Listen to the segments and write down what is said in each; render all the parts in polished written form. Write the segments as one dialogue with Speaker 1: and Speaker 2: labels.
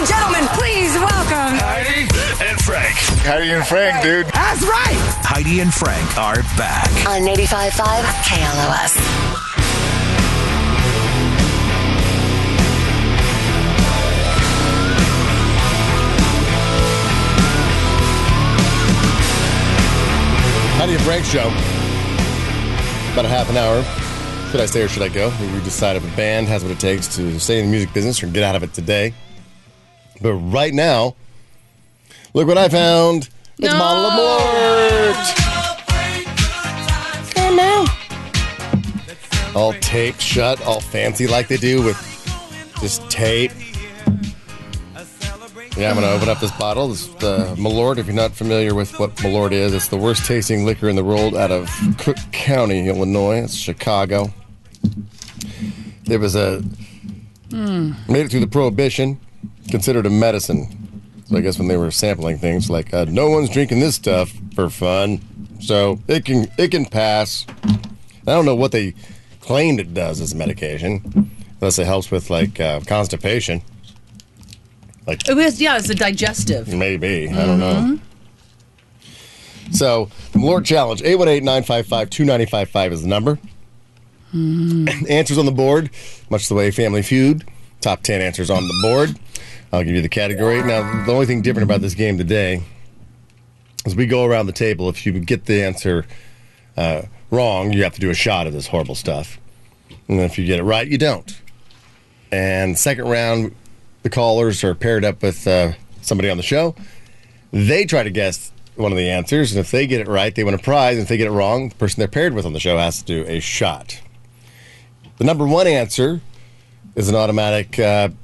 Speaker 1: and gentlemen, please welcome
Speaker 2: Heidi and Frank.
Speaker 3: Heidi and Frank, dude.
Speaker 1: That's right.
Speaker 2: Heidi and Frank are back.
Speaker 4: On 85.5 KLOS.
Speaker 3: Heidi and Frank show. About a half an hour. Should I stay or should I go? We decide if a band has what it takes to stay in the music business or get out of it today. But right now, look what I found. It's a bottle of Malort. Oh, no. All taped shut, all fancy like they do with just tape. Yeah, I'm going to open up this bottle. This is the Malort. If you're not familiar with what Malort is, it's the worst tasting liquor in the world out of Cook County, Illinois. It's Chicago. There was made it through the Prohibition, considered a medicine. So I guess when they were sampling things like, no one's drinking this stuff for fun, so it can pass. I don't know what they claimed it does as a medication, unless it helps with like constipation. Like
Speaker 5: it's a digestive.
Speaker 3: Maybe. I don't know. So, the Malort Challenge, 818-955-2955 is the number. Answers on the board, much the way Family Feud. Top 10 answers on the board. I'll give you the category. Now, the only thing different about this game today is we go around the table. If you get the answer wrong, you have to do a shot of this horrible stuff. And if you get it right, you don't. And second round, the callers are paired up with somebody on the show. They try to guess one of the answers, and if they get it right, they win a prize. And if they get it wrong, the person they're paired with on the show has to do a shot. The number one answer is an automatic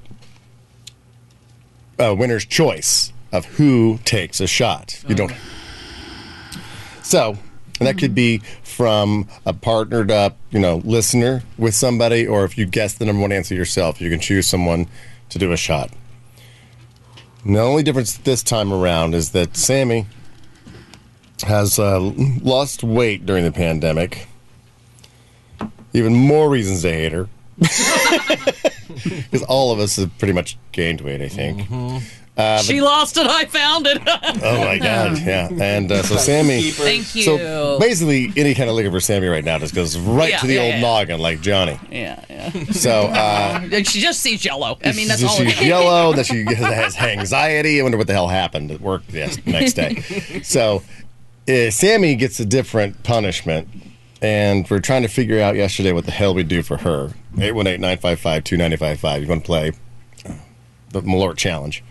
Speaker 3: winner's choice of who takes a shot. You don't. So, and that could be from a partnered up, listener with somebody, or if you guess the number one answer yourself, you can choose someone to do a shot. And the only difference this time around is that Sammy has lost weight during the pandemic. Even more reasons to hate her. Because all of us have pretty much gained weight, I think.
Speaker 5: She lost it, I found it.
Speaker 3: Oh, my God, yeah. And so Sammy...
Speaker 5: Thank you.
Speaker 3: So basically, any kind of liquor for Sammy right now just goes right to the old noggin, like Johnny.
Speaker 5: Yeah.
Speaker 3: So...
Speaker 5: she just sees yellow. I mean, that's all.
Speaker 3: She's yellow, that she has anxiety. I wonder what the hell happened at work the next day. So Sammy gets a different punishment, and we're trying to figure out yesterday what the hell we do for her. 818-955-2955. You want to play the Malort Challenge.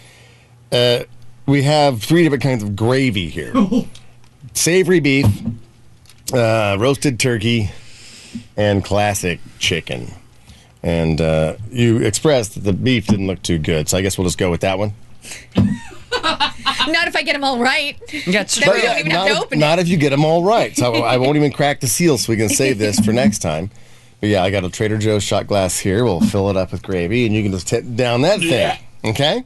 Speaker 3: We have 3 different kinds of gravy here. Savory beef, roasted turkey, and classic chicken. And you expressed that the beef didn't look too good, so I guess we'll just go with that one.
Speaker 6: Not if I get them all right.
Speaker 5: That's
Speaker 6: Then we don't even have to open it.
Speaker 3: Not if you get them all right. So I won't even crack the seal so we can save this for next time. But yeah, I got a Trader Joe's shot glass here. We'll fill it up with gravy, and you can just tip down that thing. Okay?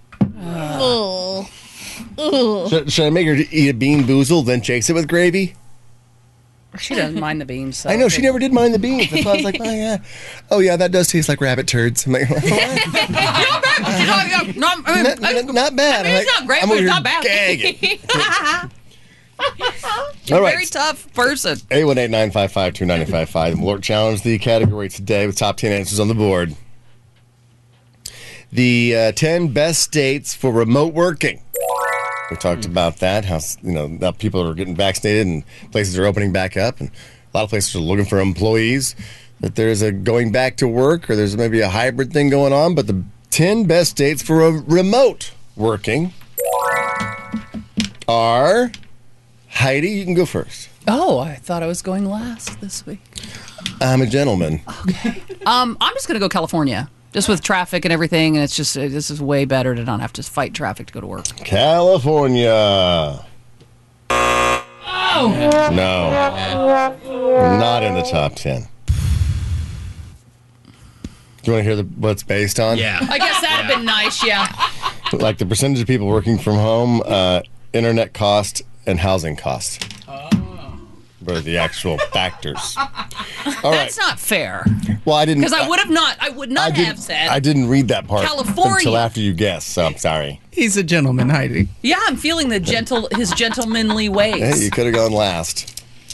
Speaker 3: Should I make her eat a bean boozle, then chase it with gravy?
Speaker 5: She doesn't mind the beans. So
Speaker 3: I know, she never did mind the beans. That's why I was like, oh yeah, that does taste like rabbit turds. I'm like, not bad.
Speaker 5: I mean, it's not great, but it's not bad.
Speaker 3: Gagging.
Speaker 5: You're
Speaker 3: All right.
Speaker 5: a very tough person.
Speaker 3: 818-955-2955. The Malort Challenge, the category today with top 10 answers on the board. The 10 best states for remote working. We talked about that, how now people are getting vaccinated and places are opening back up, and a lot of places are looking for employees. That there's a going back to work, or there's maybe a hybrid thing going on. But the 10 best states for remote working are... Heidi, you can go first.
Speaker 5: Oh, I thought I was going last this week.
Speaker 3: I'm a gentleman.
Speaker 5: Okay. I'm just going to go California. Just with traffic and everything, and this is way better to not have to fight traffic to go to work.
Speaker 3: California.
Speaker 5: Oh!
Speaker 3: No. Not in the top 10. Do you want to hear what it's based on?
Speaker 7: Yeah.
Speaker 5: I guess that'd have been nice, yeah.
Speaker 3: Like the percentage of people working from home, internet cost, and housing cost. What are the actual factors? All right.
Speaker 5: That's not fair.
Speaker 3: Well, I didn't.
Speaker 5: Because I would not have said.
Speaker 3: I didn't read that part
Speaker 5: California.
Speaker 3: until after you guessed, so I'm sorry.
Speaker 7: He's a gentleman, Heidi.
Speaker 5: Yeah, I'm feeling his gentlemanly ways.
Speaker 3: Hey, you could have gone last.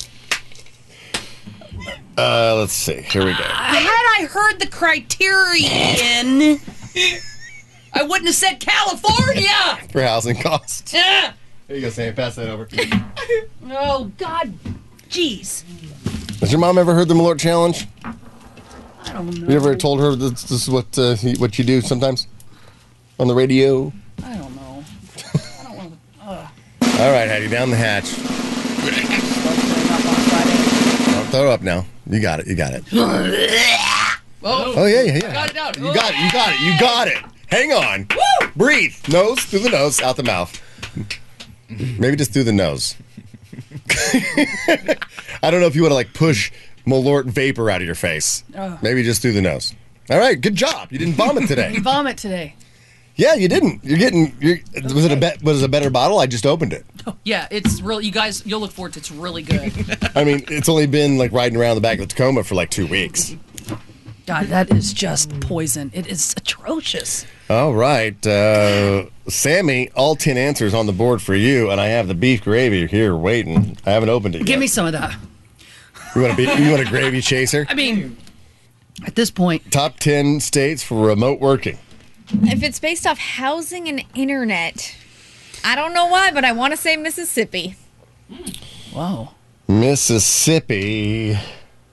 Speaker 3: Let's see. Here we go.
Speaker 5: Had I heard the criterion, I wouldn't have said California.
Speaker 3: For housing costs.
Speaker 5: Yeah.
Speaker 3: Here you go, Sam. Pass that over.
Speaker 5: Oh, God. Jeez.
Speaker 3: Has your mom ever heard the Malort Challenge?
Speaker 5: I don't know.
Speaker 3: You ever told her this is what you do sometimes on the radio?
Speaker 5: I don't know. I don't want to.
Speaker 3: All right, Hattie, down the hatch. Don't throw up now. You got it. Oh, yeah.
Speaker 5: Got it out.
Speaker 3: You got it. Hang on. Woo! Breathe. Nose, through the nose, out the mouth. Maybe just through the nose. I don't know if you want to push Malort vapor out of your face. Maybe just through the nose. All right, good job. You didn't vomit today.
Speaker 5: Vomit today.
Speaker 3: Yeah, you didn't. Was it a better bottle? I just opened it.
Speaker 5: Yeah, it's really. You guys, you'll look forward to it. It's really good.
Speaker 3: I mean, it's only been riding around the back of the Tacoma for 2 weeks.
Speaker 5: God, that is just poison. It is atrocious.
Speaker 3: All right, Sammy, all 10 answers on the board for you, and I have the beef gravy here waiting. I haven't opened it yet.
Speaker 5: Give me some of that.
Speaker 3: You want a gravy chaser?
Speaker 5: I mean, at this point,
Speaker 3: Top 10 states for remote working.
Speaker 6: If it's based off housing and internet, I don't know why, but I want to say Mississippi.
Speaker 5: whoa.
Speaker 3: Mississippi.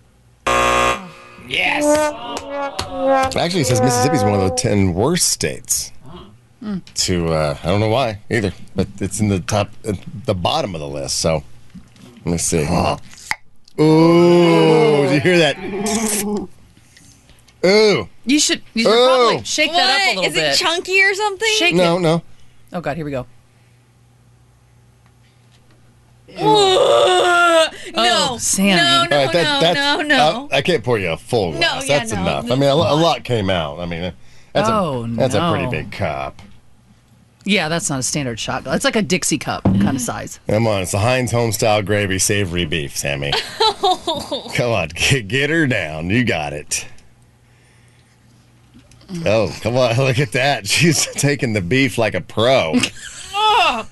Speaker 6: Yes.
Speaker 3: Actually, it says Mississippi's one of the 10 worst states. I don't know why either, but it's in the top, at the bottom of the list. So let me see. Ooh, did you hear that? Ooh.
Speaker 5: You should probably shake that up a little
Speaker 6: bit.
Speaker 5: bit.
Speaker 6: Is it chunky or something?
Speaker 5: Shake
Speaker 3: No,
Speaker 5: it.
Speaker 3: no.
Speaker 5: Oh, God, here we go.
Speaker 6: No,
Speaker 5: Sammy.
Speaker 6: no,
Speaker 3: All right,
Speaker 6: no.
Speaker 3: I can't pour you a full glass.
Speaker 6: yeah,
Speaker 3: That's
Speaker 6: no.
Speaker 3: enough. I mean, a lot came out. I mean, that's a pretty
Speaker 5: no.
Speaker 3: big cup.
Speaker 5: Yeah, that's not a standard shot glass. It's like a Dixie cup kind of size.
Speaker 3: Come on, it's the Heinz Homestyle Gravy Savory Beef, Sammy. Come on, get her down. You got it. Oh, come on, look at that. She's taking the beef like a pro.
Speaker 6: No.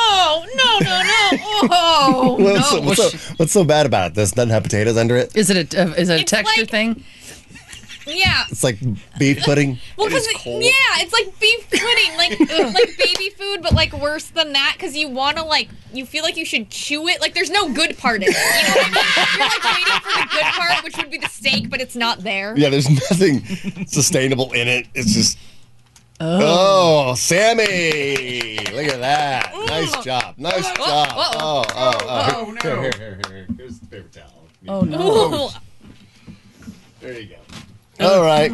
Speaker 6: Oh,
Speaker 3: What's so bad about it? This doesn't have potatoes under it?
Speaker 5: Is it a
Speaker 6: It's
Speaker 5: texture
Speaker 6: like-
Speaker 5: thing?
Speaker 6: yeah.
Speaker 3: It's like beef pudding?
Speaker 6: Well, because it's like beef pudding, like baby food, but worse than that, because you want to you feel like you should chew it. There's no good part in it. You know what I mean? You're waiting for the good part, which would be the steak, but it's not there.
Speaker 3: Yeah, there's nothing sustainable in it. It's just... Oh, Sammy! Look at that. Nice job. Nice job. Oh, no. Here. Here's the paper towel.
Speaker 5: Oh, no.
Speaker 6: Ooh.
Speaker 3: There you go. All right.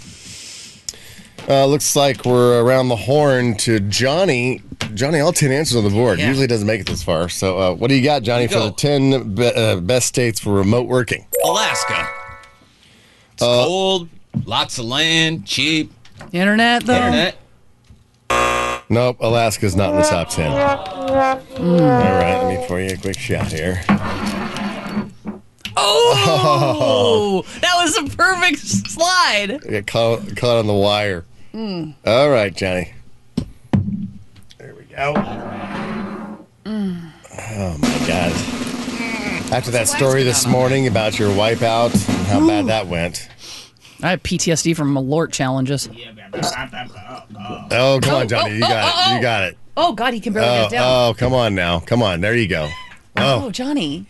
Speaker 3: Looks like we're around the horn to Johnny. Johnny, all 10 answers on the board.
Speaker 7: Yeah.
Speaker 3: Usually doesn't make it this far. So what do you got, Johnny, for
Speaker 7: Go.
Speaker 3: the 10 best states for remote working?
Speaker 8: Alaska. It's cold, lots of land, cheap,
Speaker 5: Internet, though?
Speaker 8: internet.
Speaker 3: Nope, Alaska's not in the top 10. All right, let me pour you a quick shot here.
Speaker 5: Oh! That was a perfect slide.
Speaker 3: I got caught on the wire. All right, Johnny. There we go. Oh, my God. After that story this morning about your wipeout and how bad that went.
Speaker 5: I have PTSD from Malort challenges.
Speaker 3: Oh, come on, Johnny. You got it. You got it.
Speaker 5: Oh, God, he can barely get it down.
Speaker 3: Oh, come on now. Come on. There you go.
Speaker 5: Oh, Johnny.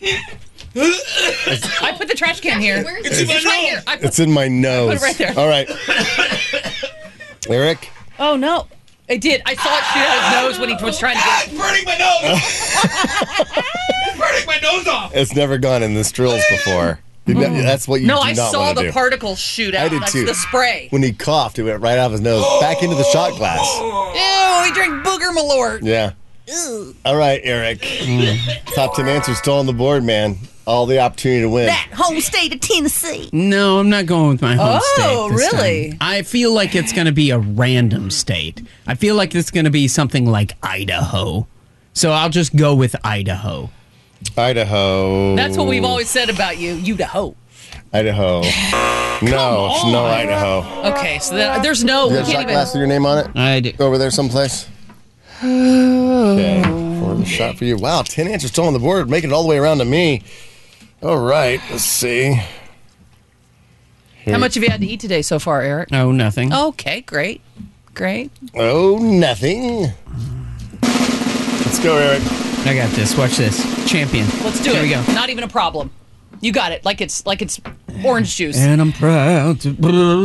Speaker 5: I put the trash can here.
Speaker 6: Where's
Speaker 5: It's right here. I put,
Speaker 3: It's in my nose.
Speaker 5: Put it right there.
Speaker 3: All right. Eric?
Speaker 5: oh, no. I did. I saw it shoot out his nose when he was trying to get
Speaker 8: It's burning my nose! It's burning my nose off!
Speaker 3: It's never gone in the strills before. That's what you
Speaker 5: No,
Speaker 3: do
Speaker 5: I
Speaker 3: not
Speaker 5: saw
Speaker 3: want to
Speaker 5: the
Speaker 3: do.
Speaker 5: particles shoot out.
Speaker 3: I did
Speaker 5: That's
Speaker 3: too.
Speaker 5: the spray.
Speaker 3: When he coughed, it went right off his nose, back into the shot glass.
Speaker 5: Ew, he drank booger Malort.
Speaker 3: Yeah. All right, Eric. Top 10 answers still on the board, man. All the opportunity to win.
Speaker 5: That home state of Tennessee.
Speaker 7: No, I'm not going with my home state.
Speaker 5: Oh,
Speaker 7: this
Speaker 5: really?
Speaker 7: time. I feel like it's going to be a random state. I feel like it's going to be something like Idaho. So I'll just go with Idaho.
Speaker 3: Idaho.
Speaker 5: That's what we've always said about you. Idaho.
Speaker 3: Idaho. No, it's no Idaho.
Speaker 5: Okay, so there's no.
Speaker 3: You
Speaker 5: We
Speaker 3: got a
Speaker 5: can't
Speaker 3: shot
Speaker 5: even.
Speaker 3: glass with your name on it?
Speaker 7: I do.
Speaker 3: Over there someplace? Okay. For the shot for you. Wow, 10 answers still on the board, making it all the way around to me. All right, let's see.
Speaker 5: How much have you had to eat today so far, Eric?
Speaker 7: Oh, nothing.
Speaker 5: Okay, great.
Speaker 3: Oh, nothing. Let's go, Eric.
Speaker 7: I got this. Watch this. Champion.
Speaker 5: Let's do
Speaker 7: Here
Speaker 5: it.
Speaker 7: we go.
Speaker 5: Not even a problem. You got it. Like it's orange juice.
Speaker 7: And I'm proud to.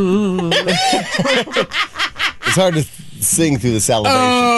Speaker 3: It's hard to sing through the salivation.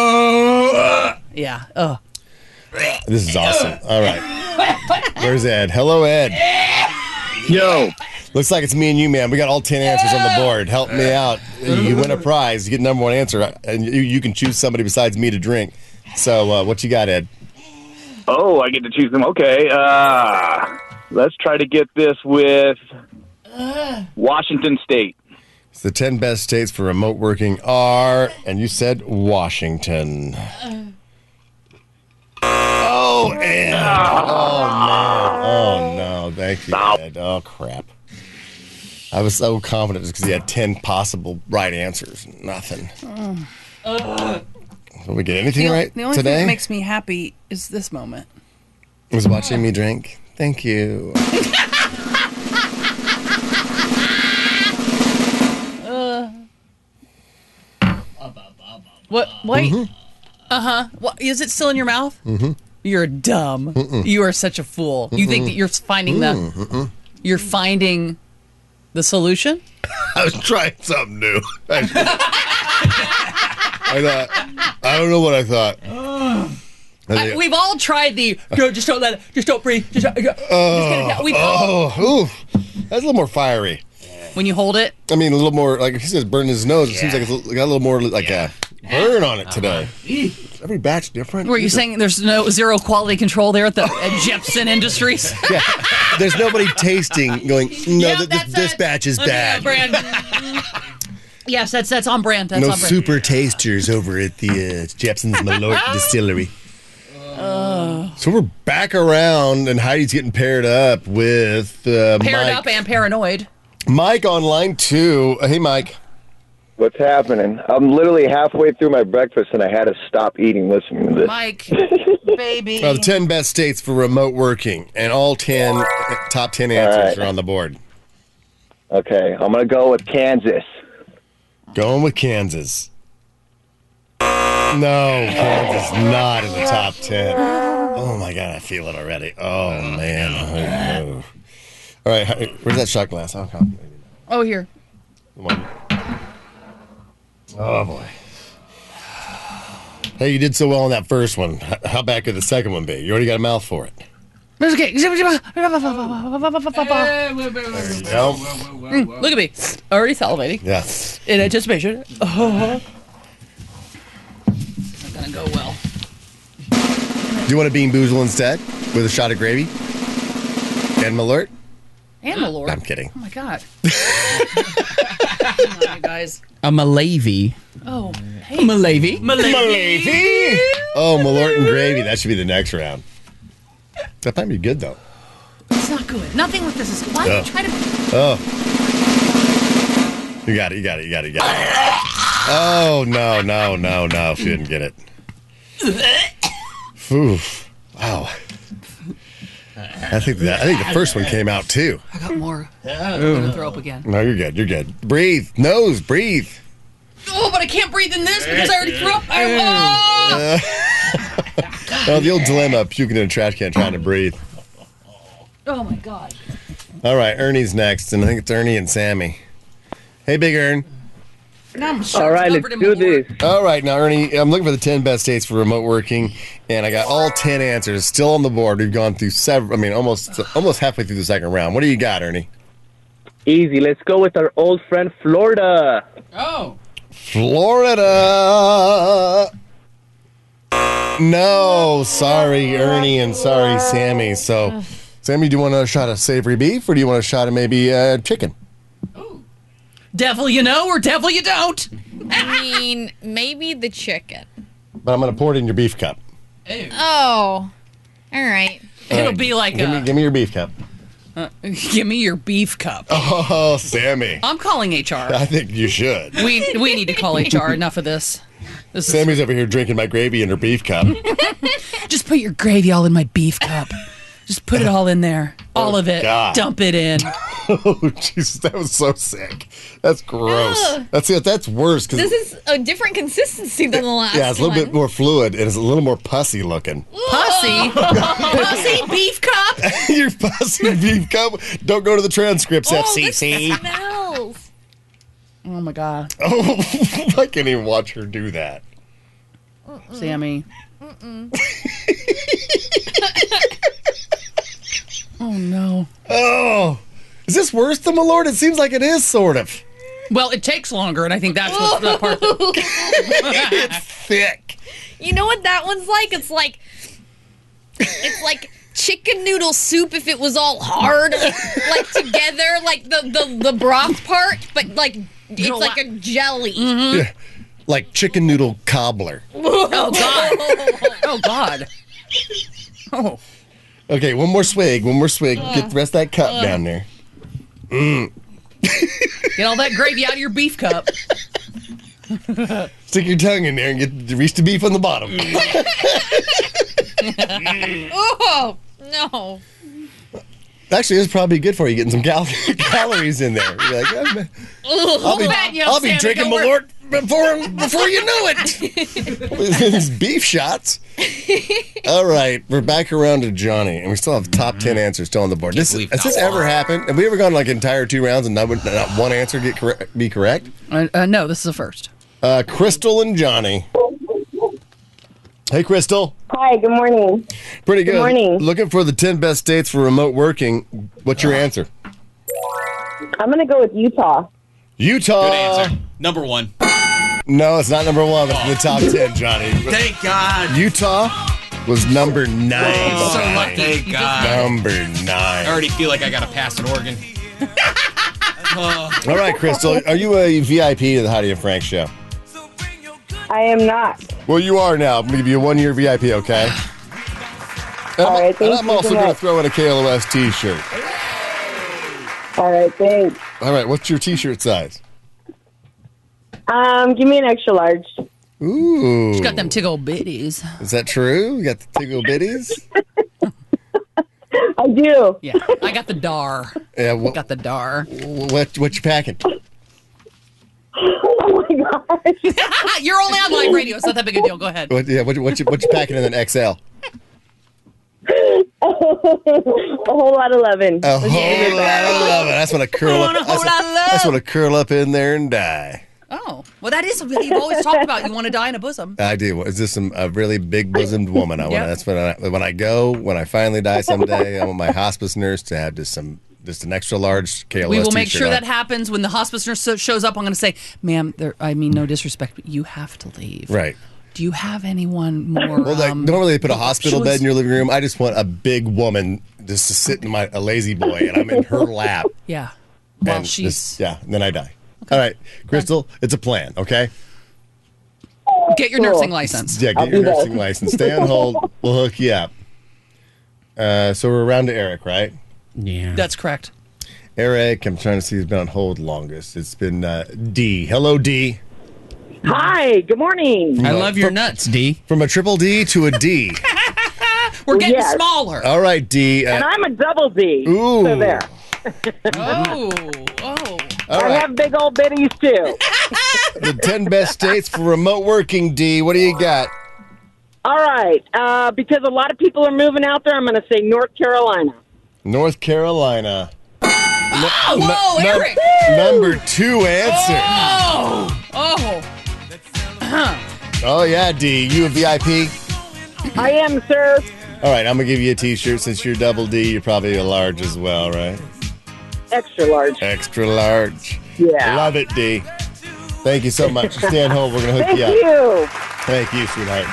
Speaker 5: Yeah. Oh.
Speaker 3: This is awesome. All right. Where's Ed? Hello, Ed.
Speaker 9: Yo.
Speaker 3: Looks like it's me and you, man. We got all 10 answers on the board. Help me out. You win a prize. You get number one answer, and you can choose somebody besides me to drink. So, what you got, Ed?
Speaker 9: Oh, I get to choose them. Okay. Let's try to get this with Washington State.
Speaker 3: So the 10 best states for remote working are, and you said Washington. Oh, Ed. Oh, man. Oh, no. Thank you, Ed. Oh, crap. I was so confident just because he had 10 possible right answers. Nothing. Did we get anything right
Speaker 5: The only
Speaker 3: today?
Speaker 5: thing that makes me happy is this moment.
Speaker 3: Was watching me drink. Thank you.
Speaker 5: What? Wait. What? Is it still in your mouth? Mm-hmm. You're dumb. You are such a fool. You think that you're finding you're finding the solution?
Speaker 3: I was trying something new. I thought, I don't know what I thought.
Speaker 5: We've all tried the just don't let it, just don't breathe. Just get it down. We've all,
Speaker 3: That's a little more fiery.
Speaker 5: when you hold it.
Speaker 3: I mean, a little more, like if he says burn his nose, it seems like it's got a little more like a burn on it today. Every batch different.
Speaker 5: Were you saying there's zero quality control there at Jepson Industries?
Speaker 3: Yeah. There's nobody tasting going, no,
Speaker 5: Yep, that's
Speaker 3: this
Speaker 5: it.
Speaker 3: batch is bad.
Speaker 5: Brand. Yes, that's on brand. That's
Speaker 3: No
Speaker 5: on brand.
Speaker 3: super tasters over at the Jepson's Malort Distillery. So we're back around, and Heidi's getting paired up with
Speaker 5: Paired
Speaker 3: Mike.
Speaker 5: up and paranoid.
Speaker 3: Mike on line 2. Hey, Mike.
Speaker 10: What's happening? I'm literally halfway through my breakfast, and I had to stop eating listening to this.
Speaker 5: Mike, baby.
Speaker 3: The 10 best states for remote working, and all 10 top 10 answers are on the board.
Speaker 10: Okay, I'm going to go with Kansas.
Speaker 3: Going with Kansas. No, Kansas not in the top 10. Oh, my God, I feel it already. Oh, man. Oh, no. All right, where's that shot glass? Oh, come.
Speaker 5: Oh, here.
Speaker 3: Come on. Oh, boy. Hey, you did so well on that first one. How bad could the second one be? You already got a mouth for it.
Speaker 5: It's okay.
Speaker 3: There you go.
Speaker 5: Look at me. Already salivating.
Speaker 3: Yeah.
Speaker 5: In anticipation. Oh. Not gonna go well.
Speaker 3: Do you want a bean boozle instead with a shot of gravy? And Malort?
Speaker 5: Animal Lord.
Speaker 3: I'm kidding.
Speaker 5: Oh my God. Hang on, you guys.
Speaker 7: A Malavy.
Speaker 5: Oh, hey.
Speaker 7: Malavy.
Speaker 3: Malavy. Oh, Malort and gravy. That should be the next round. That might be good, though.
Speaker 5: It's not good. Nothing with this is. Why are you trying to?
Speaker 3: Oh. You got it. Oh, no. She didn't get it. Oof. Wow. I think the first one came out, too.
Speaker 5: I got more. I'm gonna throw up again.
Speaker 3: No, you're good. Breathe. Nose, breathe.
Speaker 5: Oh, but I can't breathe in this because I already threw up.
Speaker 3: Oh, the old dilemma of puking in a trash can trying to breathe.
Speaker 5: Oh my God.
Speaker 3: All right, Ernie's next, and I think it's Ernie and Sammy. Hey, Big Ern.
Speaker 5: Now I'm
Speaker 10: All right, let's do this.
Speaker 3: All right, now, Ernie, I'm looking for the 10 best states for remote working, and I got all 10 answers still on the board. We've gone through almost halfway through the second round. What do you got, Ernie?
Speaker 10: Easy. Let's go with our old friend, Florida.
Speaker 5: Oh.
Speaker 3: Florida. No, sorry, Ernie, and sorry, Sammy. So, Sammy, do you want a shot of savory beef, or do you want a shot of maybe chicken?
Speaker 5: Devil you know or devil you don't.
Speaker 6: I mean, maybe the chicken.
Speaker 3: But I'm going to pour it in your beef cup.
Speaker 6: Oh. All right.
Speaker 5: It'll be like
Speaker 3: give me your beef cup.
Speaker 5: give me your beef cup.
Speaker 3: Oh, Sammy.
Speaker 5: I'm calling HR.
Speaker 3: I think you should.
Speaker 5: We need to call HR. Enough of this.
Speaker 3: Sammy's over here drinking my gravy in her beef cup.
Speaker 5: Just put your gravy all in my beef cup. Just put it all in there. All of it.
Speaker 3: God.
Speaker 5: Dump it in.
Speaker 3: Oh, Jesus, that was so sick. That's gross.
Speaker 6: Ugh.
Speaker 3: That's worse. Cause
Speaker 6: This is a different consistency than the last
Speaker 3: yeah, it's a little
Speaker 6: one.
Speaker 3: bit more fluid and it's a little more pussy looking.
Speaker 5: Pussy. Pussy beef cup.
Speaker 3: Your pussy beef cup. Don't go to the transcripts,
Speaker 6: Oh,
Speaker 3: FCC.
Speaker 6: this smells.
Speaker 5: Oh my God.
Speaker 3: Oh, I can't even watch her do that.
Speaker 5: Sammy. Oh no.
Speaker 3: Oh, is this worse than Malort? It seems like it is, sort of.
Speaker 5: Well, it takes longer, and I think that's what's the part that...
Speaker 3: It's thick.
Speaker 6: You know what that one's like? It's like chicken noodle soup if it was all hard, like together, like the broth part, but like it's like a jelly.
Speaker 3: Yeah. Like chicken noodle cobbler.
Speaker 5: Oh God. Oh God. Oh.
Speaker 3: Okay, one more swig. Get the rest of that cup down there.
Speaker 5: Get all that gravy out of your beef cup.
Speaker 3: Stick your tongue in there and get the reach the beef on the bottom.
Speaker 6: Oh no!
Speaker 3: Actually, it's probably good for you, getting some calories in there. You're like, I'll be drinking Malort before you know it. These beef shots. All right, we're back around to Johnny, and we still have top 10 answers still on the board. Has this ever happened? Have we ever gone like entire 2 rounds and not one answer be correct?
Speaker 5: No, this is the first.
Speaker 3: Crystal and Johnny. Hey, Crystal.
Speaker 11: Hi, good morning.
Speaker 3: Pretty good.
Speaker 11: Good morning.
Speaker 3: Looking for the 10 best states for remote working. What's your answer?
Speaker 11: I'm going to go with Utah.
Speaker 3: Utah.
Speaker 8: Good answer. Number 1.
Speaker 3: No, it's not number 1. It's in the top 10, Johnny.
Speaker 8: Thank God.
Speaker 3: Utah was number 9.
Speaker 8: So lucky. Thank God.
Speaker 3: Number 9.
Speaker 8: I already feel like I got to pass an organ.
Speaker 3: All right, Crystal. Are you a VIP to the Heidi and Frank show?
Speaker 11: I am not.
Speaker 3: Well, you are now. I'm going to give you a 1-year VIP, okay? And
Speaker 11: All right,
Speaker 3: I'm also going to throw in a KLOS t-shirt.
Speaker 11: All right, thanks.
Speaker 3: All right, what's your t-shirt size?
Speaker 11: Give me an extra large.
Speaker 3: Ooh.
Speaker 5: She's got them tickle bitties.
Speaker 3: Is that true? You got the tickle bitties?
Speaker 11: I do.
Speaker 5: Yeah, I got the dar.
Speaker 3: Yeah,
Speaker 5: Got the dar.
Speaker 3: What you packing?
Speaker 11: Oh my gosh.
Speaker 5: You're only on live radio. It's not that big a deal. Go ahead.
Speaker 3: What you packing in an XL?
Speaker 11: A whole lot of loving.
Speaker 3: A whole lot of love. That's when I curl up. That's when I curl up in there and die.
Speaker 5: Oh, well, that is what you've always talked about. You want to die in a bosom.
Speaker 3: I do. Is this a really big bosomed woman? I want.
Speaker 5: Yep.
Speaker 3: That's when I finally die someday. I want my hospice nurse to have just an extra large KLS.
Speaker 5: We will make
Speaker 3: t-shirt
Speaker 5: sure
Speaker 3: on.
Speaker 5: that happens when the hospice nurse shows up. I'm going to say, ma'am, I mean no disrespect, but you have to leave.
Speaker 3: Right.
Speaker 5: Do you have anyone more?
Speaker 3: Well, normally they put a hospital
Speaker 5: choice?
Speaker 3: bed in your living room. I just want a big woman just to sit in a lazy boy, and I'm in her lap.
Speaker 5: Yeah. While
Speaker 3: and
Speaker 5: she's
Speaker 3: and then I die. All right, Crystal, it's a plan. Okay.
Speaker 5: Get your nursing license.
Speaker 3: Yeah, get your nursing license. Stay on hold. We'll hook you up. So we're around to Eric, right?
Speaker 7: Yeah.
Speaker 5: That's correct.
Speaker 3: Eric, I'm trying to see who's been on hold longest. It's been D. Hello, D.
Speaker 12: Hi, good morning.
Speaker 7: I love your nuts, D.
Speaker 3: From a triple D to a D.
Speaker 5: We're getting smaller.
Speaker 3: All right, D.
Speaker 12: And I'm a double D.
Speaker 3: Ooh.
Speaker 12: So there.
Speaker 5: Oh.
Speaker 3: All
Speaker 12: I
Speaker 3: right.
Speaker 12: have big old bitties too.
Speaker 3: The 10 best states for remote working, D. What do you got?
Speaker 12: All right. Because a lot of people are moving out there, I'm going to say North Carolina.
Speaker 3: North Carolina.
Speaker 5: Whoa, Eric.
Speaker 3: Number 2 answer.
Speaker 5: Oh.
Speaker 3: Oh, yeah, D. You a VIP?
Speaker 12: I am, sir.
Speaker 3: All right, I'm going to give you a t-shirt. Since you're double D, you're probably a large as well, right?
Speaker 12: Extra large.
Speaker 3: Extra large.
Speaker 12: Yeah.
Speaker 3: Love it, D. Thank you so much. Stay on hold. We're going to hook you up.
Speaker 12: Thank you.
Speaker 3: Thank you, sweetheart.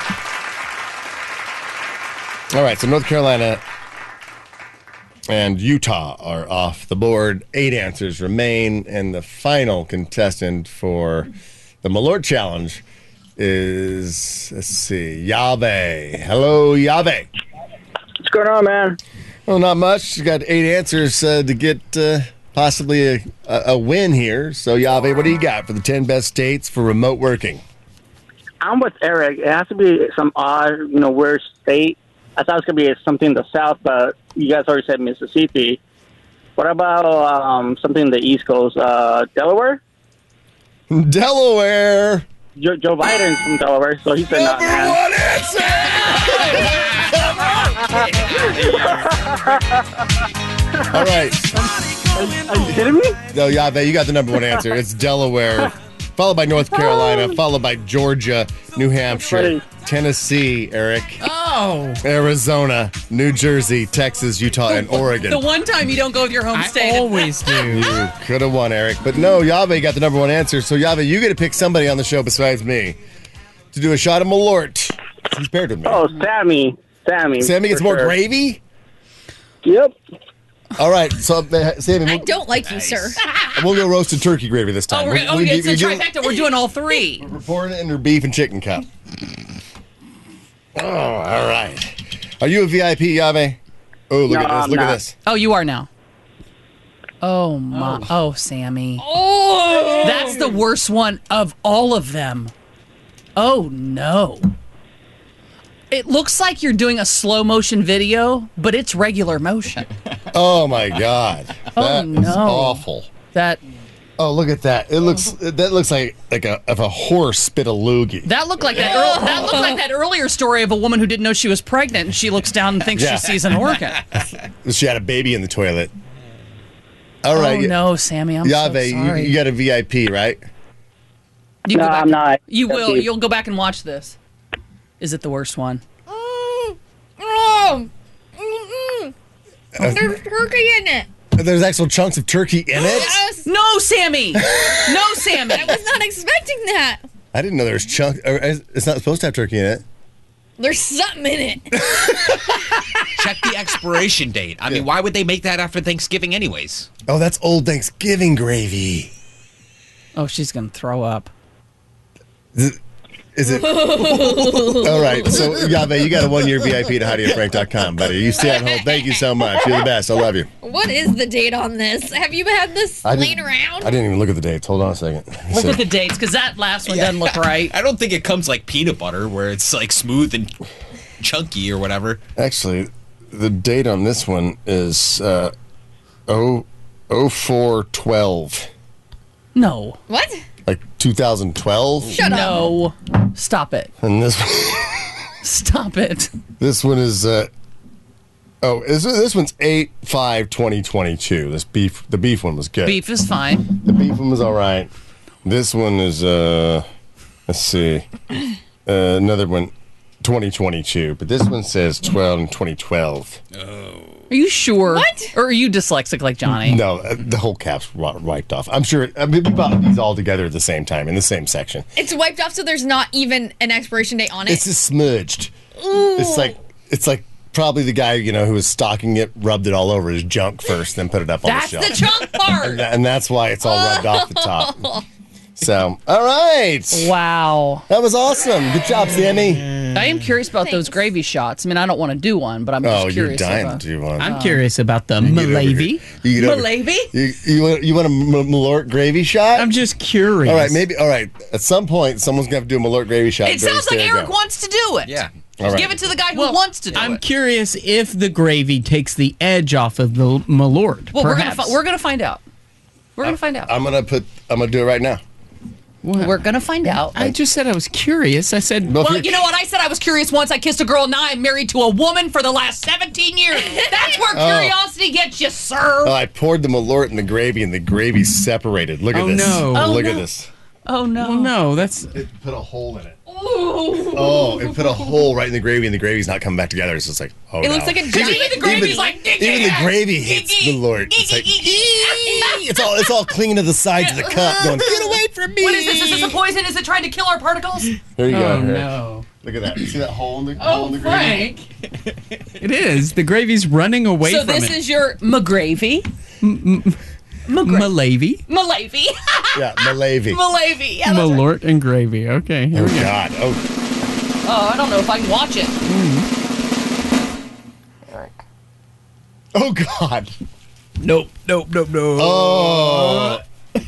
Speaker 3: All right, so North Carolina and Utah are off the board. 8 answers remain, and the final contestant for the Malort Challenge is, let's see, Yave. Hello, Yave.
Speaker 13: going on, man?
Speaker 3: Well, not much. You got 8 answers to get possibly a win here. So, Yave, what do you got for the 10 best states for remote working?
Speaker 13: I'm with Eric. It has to be some odd, weird state. I thought it was going to be something in the South, but you guys already said Mississippi. What about something in the East Coast? Delaware?
Speaker 3: Delaware.
Speaker 13: Joe Biden's from Delaware, so he said not, man.
Speaker 3: Number 1 answer! All right.
Speaker 13: Are you kidding me?
Speaker 3: No, Yave, you got the number 1 answer. It's Delaware, followed by North Carolina, followed by Georgia, New Hampshire, Tennessee, Eric.
Speaker 7: Oh.
Speaker 3: Arizona, New Jersey, Texas, Utah, and Oregon.
Speaker 5: The one time you don't go with your home state.
Speaker 7: I always do.
Speaker 3: You could have won, Eric. But no, Yave got the number 1 answer. So, Yave, you get to pick somebody on the show besides me to do a shot of Malort. He's paired with me.
Speaker 13: Oh, Sammy.
Speaker 3: Sammy gets more gravy?
Speaker 13: Yep.
Speaker 3: All right, so, Sammy.
Speaker 6: I don't like you, sir.
Speaker 3: We'll go roasted turkey gravy this time.
Speaker 5: It's a trifecta. We're doing all 3.
Speaker 3: We're pouring it in her beef and chicken cup. Oh, all right. Are you a VIP, Yave? Oh, look at this. Look at this.
Speaker 5: Oh, you are now. Oh, my. Oh, Sammy. Oh! That's the worst one of all of them. Oh, no. It looks like you're doing a slow motion video, but it's regular motion.
Speaker 3: Oh, my God. That is awful. Oh, look at that! That looks like a horse spit a loogie.
Speaker 5: That looked like that earlier story of a woman who didn't know she was pregnant, and she looks down and thinks she sees an organ.
Speaker 3: She had a baby in the toilet. All right.
Speaker 5: Oh no, Sammy, I'm so sorry.
Speaker 3: You got a VIP, right?
Speaker 13: I'm not.
Speaker 5: You will. You'll go back and watch this. Is it the worst one?
Speaker 6: There's turkey in it.
Speaker 3: There's actual chunks of turkey in it?
Speaker 6: Yes.
Speaker 5: No, Sammy. No, Sammy.
Speaker 6: I was not expecting that.
Speaker 3: I didn't know there was chunks. It's not supposed to have turkey in it.
Speaker 6: There's something in it.
Speaker 8: Check the expiration date. I mean, why would they make that after Thanksgiving anyways?
Speaker 3: Oh, that's old Thanksgiving gravy.
Speaker 5: Oh, she's going to throw up.
Speaker 3: Is it? All right. So, Yave, you got a 1-year VIP to HeidiandFrank.com, buddy. You stay at home. Thank you so much. You're the best. I love you.
Speaker 6: What is the date on this? Have you had this laying around?
Speaker 3: I didn't even look at the dates. Hold on a second.
Speaker 5: Look at the dates, because that last one doesn't look right.
Speaker 8: I don't think it comes like peanut butter, where it's like smooth and chunky or whatever.
Speaker 3: Actually, the date on this one is 04/12.
Speaker 5: No.
Speaker 6: What?
Speaker 3: Like 2012?
Speaker 6: Shut up.
Speaker 5: No. Stop it.
Speaker 3: And this
Speaker 5: Stop it.
Speaker 3: This one is this one's 8/5/2022. The beef one was good.
Speaker 5: Beef is fine.
Speaker 3: The beef one was all right. This one is let's see. Another one 2022, but this one says 2012.
Speaker 8: Oh.
Speaker 5: Are you sure?
Speaker 6: What?
Speaker 5: Or are you dyslexic like Johnny?
Speaker 3: No, the whole cap's wiped off. I'm sure we bought these all together at the same time in the same section.
Speaker 6: It's wiped off, so there's not even an expiration date on it.
Speaker 3: It's just smudged.
Speaker 6: Ooh.
Speaker 3: It's like probably the guy who was stocking it rubbed it all over his junk first, then put it up on the shelf.
Speaker 6: That's the junk part.
Speaker 3: And that's why it's all rubbed off the top. So, all right.
Speaker 5: Wow.
Speaker 3: That was awesome. Good job, Sammy.
Speaker 5: I am curious about those gravy shots. I mean, I don't want to do one, but I'm just curious.
Speaker 3: You're dying to do one.
Speaker 7: I'm curious about the Malavy.
Speaker 5: Malavy?
Speaker 3: You want a Malort gravy shot?
Speaker 7: I'm just curious.
Speaker 3: All right, maybe. All right. At some point, someone's going to have to do a Malort gravy shot.
Speaker 5: It sounds like Eric wants to do it.
Speaker 8: Yeah.
Speaker 3: All right.
Speaker 5: Give it to the guy who wants to do it.
Speaker 7: I'm curious if the gravy takes the edge off of the Malort.
Speaker 5: Well,
Speaker 7: perhaps.
Speaker 5: we're gonna find out. We're gonna find out.
Speaker 3: I'm gonna do it right now.
Speaker 7: What?
Speaker 5: We're gonna find out.
Speaker 7: I just said I was curious. I said,
Speaker 5: well, you know what? I said I was curious once. I kissed a girl. Now I'm married to a woman for the last 17 years. That's where curiosity gets you, sir.
Speaker 3: I poured the Malort in the gravy, and the gravy separated. Look at this.
Speaker 7: No.
Speaker 3: Look at this.
Speaker 5: Oh no.
Speaker 7: Oh no, that's.
Speaker 3: It put a hole in it.
Speaker 5: Ooh.
Speaker 3: Oh, it put a hole right in the gravy, and the gravy's not coming back together. It's just like, oh,
Speaker 6: It looks like a giant.
Speaker 5: Even the gravy's like,
Speaker 3: even the gravy hits the Malort. It's like, it's all clinging to the sides of the cup, going, get away from me.
Speaker 5: What is this? Is this a poison? Is it trying to kill our particles?
Speaker 3: There you go.
Speaker 7: Oh no.
Speaker 3: Look at that. You see that hole in the gravy?
Speaker 5: Frank.
Speaker 7: It is. The gravy's running away
Speaker 5: So
Speaker 7: from it.
Speaker 5: this is your McGravy.
Speaker 7: Malavy.
Speaker 5: Malavy.
Speaker 3: Yeah, Malavy.
Speaker 5: Malavy. Yeah, that's right.
Speaker 7: Malort and gravy. Okay. Here
Speaker 3: Oh,
Speaker 7: we go.
Speaker 3: God. Oh.
Speaker 5: Oh, I don't know if I can watch it.
Speaker 3: All right. Oh, God.
Speaker 7: Nope.
Speaker 3: Oh.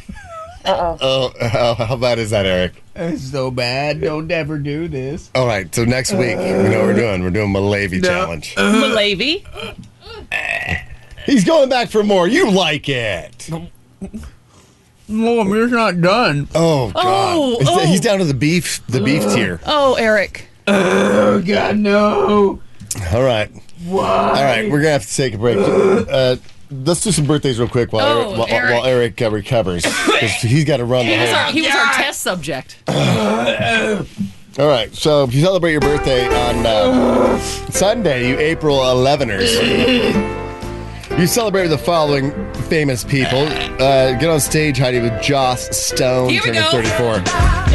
Speaker 3: Oh, how bad is that, Eric?
Speaker 7: It's so bad. Don't ever do this.
Speaker 3: All right, so next week, you know what we're doing? We're doing Malavy challenge.
Speaker 5: Malavy?
Speaker 3: He's going back for more. You like it.
Speaker 7: Mom, you're not done.
Speaker 3: Oh, God. He's down to the beef tier.
Speaker 5: Oh, Eric.
Speaker 7: Oh, God, no.
Speaker 3: All right.
Speaker 7: Why?
Speaker 3: All right, we're going to have to take a break. Let's do some birthdays real quick while Eric recovers. 'Cause he's got to run the whole...
Speaker 5: He was our test subject.
Speaker 3: All right, so if you celebrate your birthday on Sunday, you April 11ers, you celebrate with the following famous people. Get on stage, Heidi, with Joss Stone,
Speaker 5: Here we
Speaker 3: turning
Speaker 5: go.
Speaker 3: 34.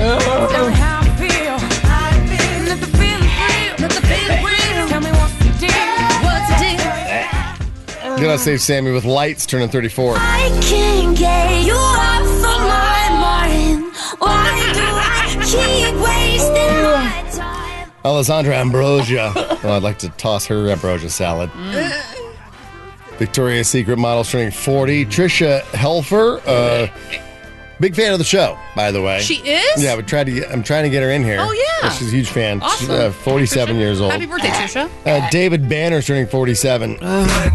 Speaker 3: Get on stage, Sammy, with Lights, turning 34.
Speaker 14: I can't get you off of my mind. Why do I keep wasting my time?
Speaker 3: Alessandra Ambrosia. Oh, I'd like to toss her ambrosia salad. Victoria's Secret model, turning 40. Trisha Helfer. Big fan of the show, by the way.
Speaker 5: She is?
Speaker 3: Yeah, I'm trying to get her in here.
Speaker 5: Oh, yeah.
Speaker 3: She's a huge fan.
Speaker 5: Awesome.
Speaker 3: She's 47 years old.
Speaker 5: Happy birthday, Trisha.
Speaker 3: David Banner's turning 47.
Speaker 5: The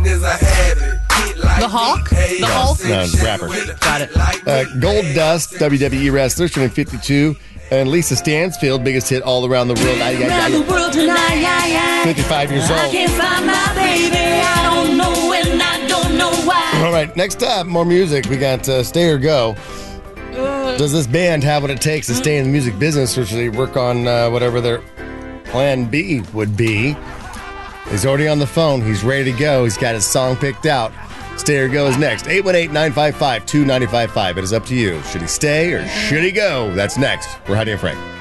Speaker 5: Hawk? The Hulk?
Speaker 3: No, rapper.
Speaker 5: Got it.
Speaker 3: Gold Dust, WWE wrestler, turning 52. And Lisa Stansfield, biggest hit all around the world.
Speaker 14: Around the world tonight, yeah, yeah.
Speaker 3: 55 years
Speaker 14: I
Speaker 3: old.
Speaker 14: can't find my baby. I don't know and I don't know why.
Speaker 3: All right, next up, more music. We got Stay or Go. Does this band have what it takes to stay in the music business, or should they work on whatever their plan B would be? He's already on the phone. He's ready to go. He's got his song picked out. Stay or Go is next. 818-955-2955. It is up to you. Should he stay or should he go? That's next. We're Heidi and Frank.